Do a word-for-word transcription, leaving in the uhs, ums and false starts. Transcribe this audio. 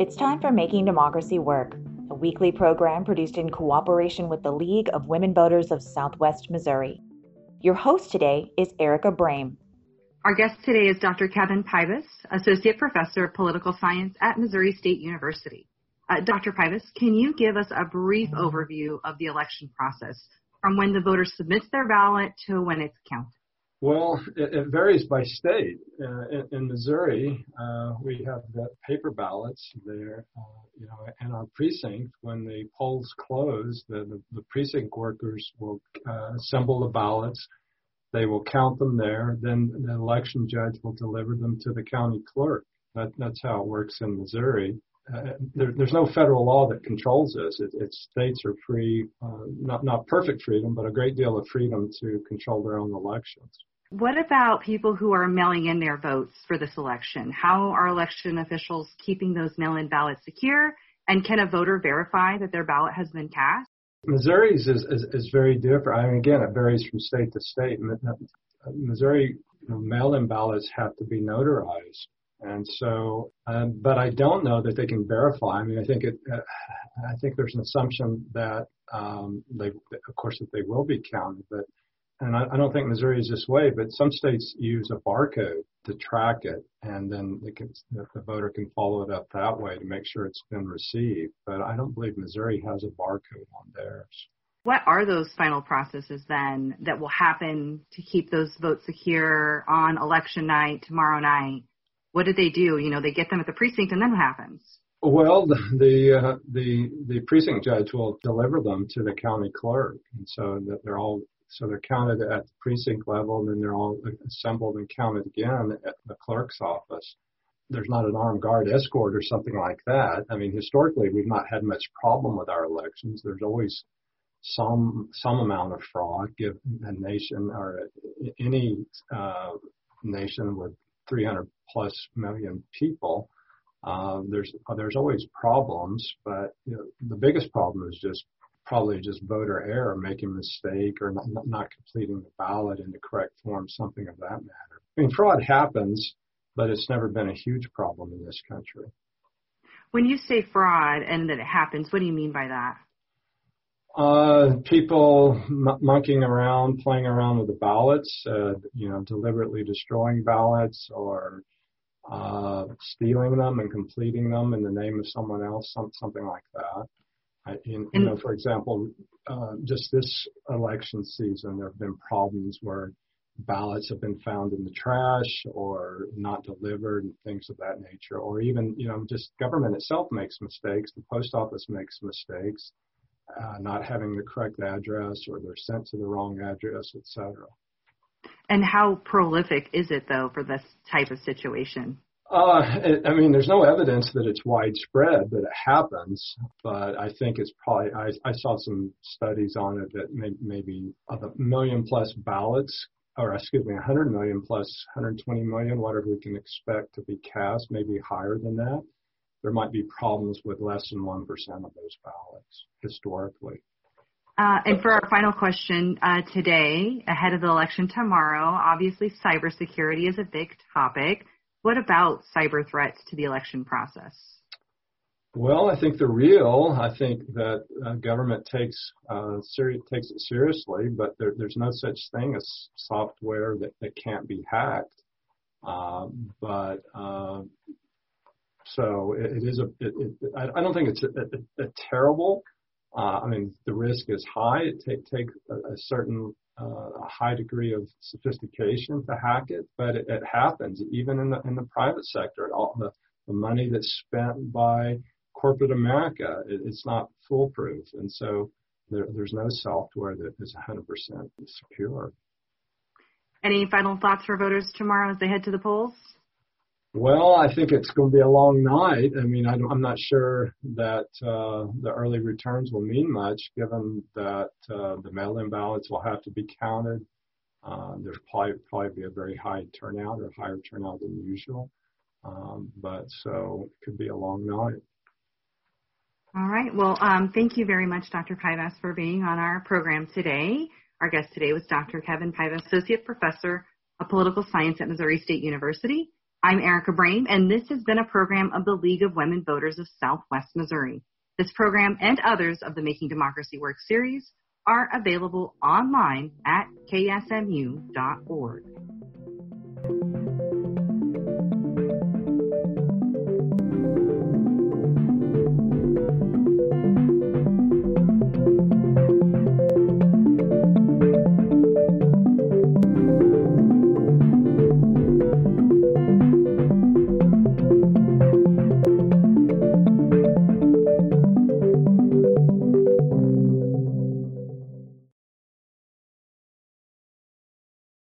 It's time for Making Democracy Work, a weekly program produced in cooperation with the League of Women Voters of Southwest Missouri. Your host today is Erica Brame. Our guest today is Doctor Kevin Pybus, Associate Professor of Political Science at Missouri State University. Uh, Doctor Pybus, can you give us a brief overview of the election process from when the voter submits their ballot to when it's counted? Well, it, it varies by state. Uh, in, in Missouri, uh, we have the paper ballots there, uh, you know, in our precinct. When the polls close, the, the, the precinct workers will uh, assemble the ballots. They will count them there. Then the election judge will deliver them to the county clerk. That, that's how it works in Missouri. Uh, there, there's no federal law that controls this. It, it states are free, uh, not not perfect freedom, but a great deal of freedom to control their own elections. What about people who are mailing in their votes for this election? How are election officials keeping those mail-in ballots secure? And can a voter verify that their ballot has been cast? Missouri's is, is, is very different. I mean, again, it varies from state to state. Missouri, you know, mail-in ballots have to be notarized. And so, um, but I don't know that they can verify. I mean, I think it, uh, I think there's an assumption that um, they, of course, that they will be counted. But, and I, I don't think Missouri is this way. But some states use a barcode to track it, and then they can, the, the voter can follow it up that way to make sure it's been received. But I don't believe Missouri has a barcode on theirs. What are those final processes then that will happen to keep those votes secure on election night, tomorrow night? What do they do? You know, they get them at the precinct, and then what happens? Well, the the, uh, the the precinct judge will deliver them to the county clerk, and so that they're all so they're counted at the precinct level, and then they're all assembled and counted again at the clerk's office. There's not an armed guard escort or something like that. I mean, historically, we've not had much problem with our elections. There's always some some amount of fraud. Given a nation or any uh, nation with three hundred plus million people, uh, there's there's always problems, but you know, the biggest problem is just probably just voter error, making a mistake or not, not completing the ballot in the correct form, something of that matter. I mean, fraud happens, but it's never been a huge problem in this country. When you say fraud and that it happens, what do you mean by that? Uh, people m- monkeying around, playing around with the ballots, uh, you know, deliberately destroying ballots or uh, stealing them and completing them in the name of someone else, some, something like that. I, in, you know, for example, uh, just this election season, there have been problems where ballots have been found in the trash or not delivered and things of that nature, or even, you know, just government itself makes mistakes. The post office makes mistakes. Uh, not having the correct address, or they're sent to the wrong address, et cetera. And how prolific is it, though, for this type of situation? Uh, it, I mean, there's no evidence that it's widespread, that it happens, but I think it's probably, I, I saw some studies on it that may, maybe of a million plus ballots, or excuse me, one hundred million plus one hundred twenty million, whatever we can expect to be cast, maybe higher than that. There might be problems with less than one percent of those ballots historically. Uh, and for our final question uh, today, ahead of the election tomorrow, obviously cybersecurity is a big topic. What about cyber threats to the election process? Well, I think they're real. I think that uh, government takes uh, seri- takes it seriously, but there, there's no such thing as software that, that can't be hacked. Uh, but uh, So it, it is a, it, it, I don't think it's a, a, a terrible, uh, I mean, the risk is high. It take, take a, a certain uh, a high degree of sophistication to hack it, but it, it happens even in the in the private sector. All the, the money that's spent by corporate America, it, it's not foolproof. And so there, there's no software that is one hundred percent secure. Any final thoughts for voters tomorrow as they head to the polls? Well, I think it's going to be a long night. I mean, I I'm not sure that uh, the early returns will mean much, given that uh, the mail-in ballots will have to be counted. Uh, there's probably probably be a very high turnout, or higher turnout than usual. Um, but so it could be a long night. All right. Well, um, thank you very much, Doctor Pybus, for being on our program today. Our guest today was Doctor Kevin Pybus, Associate Professor of Political Science at Missouri State University. I'm Erica Brame, and this has been a program of the League of Women Voters of Southwest Missouri. This program and others of the Making Democracy Work series are available online at k s m u dot org.